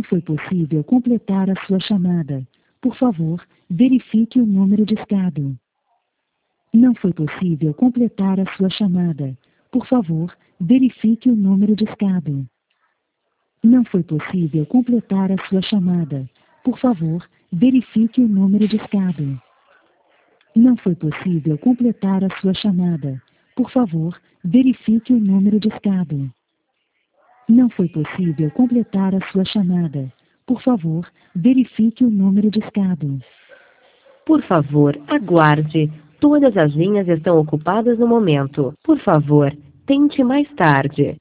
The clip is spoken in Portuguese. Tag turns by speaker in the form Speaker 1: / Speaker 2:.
Speaker 1: foi possível completar a sua chamada. Por favor, verifique o número discado. Não foi possível completar a sua chamada. Por favor, verifique o número discado. Não foi possível completar a sua chamada. Por favor, verifique o número discado. Não foi possível completar a sua chamada. Por favor, verifique o número discado. Não foi possível completar a sua chamada. Por favor, verifique o número discado.
Speaker 2: Por favor, aguarde. Todas as linhas estão ocupadas no momento. Por favor, tente mais tarde.